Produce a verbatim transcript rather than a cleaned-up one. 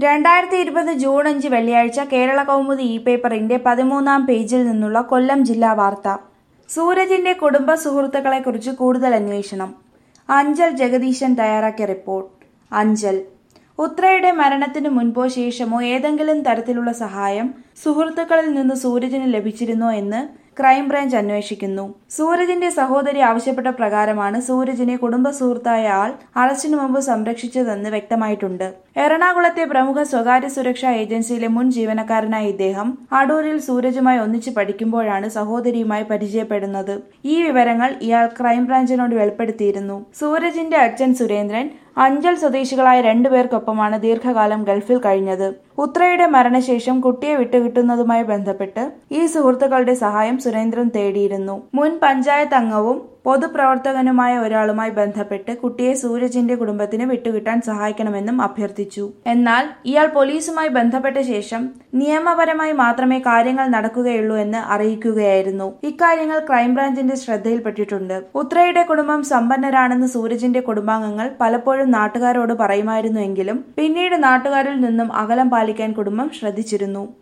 രണ്ടായിരത്തി ഇരുപത് ജൂൺ അഞ്ച് വെള്ളിയാഴ്ച കേരള കൗമുദി ഇ പേപ്പറിന്റെ പതിമൂന്നാം പേജിൽ നിന്നുള്ള കൊല്ലം ജില്ലാ വാർത്ത. സൂരജിന്റെ കുടുംബ സുഹൃത്തുക്കളെക്കുറിച്ച് കൂടുതൽ അന്വേഷണം. അഞ്ചൽ ജഗദീശൻ തയ്യാറാക്കിയ റിപ്പോർട്ട്. അഞ്ചൽ ഉത്രയുടെ മരണത്തിനു മുൻപോ ശേഷമോ ഏതെങ്കിലും തരത്തിലുള്ള സഹായം സുഹൃത്തുക്കളിൽ നിന്ന് സൂരജിന് ലഭിച്ചിരുന്നോ എന്ന് ക്രൈംബ്രാഞ്ച് അന്വേഷിക്കുന്നു. സൂരജിന്റെ സഹോദരി ആവശ്യപ്പെട്ട പ്രകാരമാണ് സൂരജിനെ കുടുംബ സുഹൃത്തായ ആൾ അറസ്റ്റിനു മുമ്പ് സംരക്ഷിച്ചതെന്ന് വ്യക്തമായിട്ടുണ്ട്. എറണാകുളത്തെ പ്രമുഖ സ്വകാര്യ സുരക്ഷാ ഏജൻസിയിലെ മുൻ ജീവനക്കാരനായ ഇദ്ദേഹം അടൂരിൽ സൂരജുമായി ഒന്നിച്ച് പഠിക്കുമ്പോഴാണ് സഹോദരിയുമായി പരിചയപ്പെടുന്നത്. ഈ വിവരങ്ങൾ ഇയാൾ ക്രൈംബ്രാഞ്ചിനോട് വെളിപ്പെടുത്തിയിരുന്നു. സൂരജിന്റെ അച്ഛൻ സുരേന്ദ്രൻ അഞ്ചൽ സ്വദേശികളായ രണ്ടുപേർക്കൊപ്പമാണ് ദീർഘകാലം ഗൾഫിൽ കഴിഞ്ഞത്. ഉത്രയുടെ മരണശേഷം കുട്ടിയെ വിട്ടുകിട്ടുന്നതുമായി ബന്ധപ്പെട്ട് ഈ സുഹൃത്തുക്കളുടെ സഹായം സുരേന്ദ്രൻ തേടിയിരുന്നു. മുൻ പഞ്ചായത്ത് അംഗവും പൊതുപ്രവർത്തകനുമായ ഒരാളുമായി ബന്ധപ്പെട്ട് കുട്ടിയെ സൂരജിന്റെ കുടുംബത്തിന് വിട്ടുകിട്ടാൻ സഹായിക്കണമെന്നും അഭ്യർത്ഥിച്ചു. എന്നാൽ ഇയാൾ പോലീസുമായി ബന്ധപ്പെട്ട ശേഷം നിയമപരമായി മാത്രമേ കാര്യങ്ങൾ നടക്കുകയുള്ളൂ എന്ന് അറിയിക്കുകയായിരുന്നു. ഇക്കാര്യങ്ങൾ ക്രൈംബ്രാഞ്ചിന്റെ ശ്രദ്ധയിൽപ്പെട്ടിട്ടുണ്ട്. ഉത്രയുടെ കുടുംബം സമ്പന്നരാണെന്ന് സൂരജിന്റെ കുടുംബാംഗങ്ങൾ പലപ്പോഴും നാട്ടുകാരോട് പറയുമായിരുന്നുവെങ്കിലും പിന്നീട് നാട്ടുകാരിൽ നിന്നും അകലം പാലിക്കാൻ കുടുംബം ശ്രദ്ധിച്ചിരുന്നു.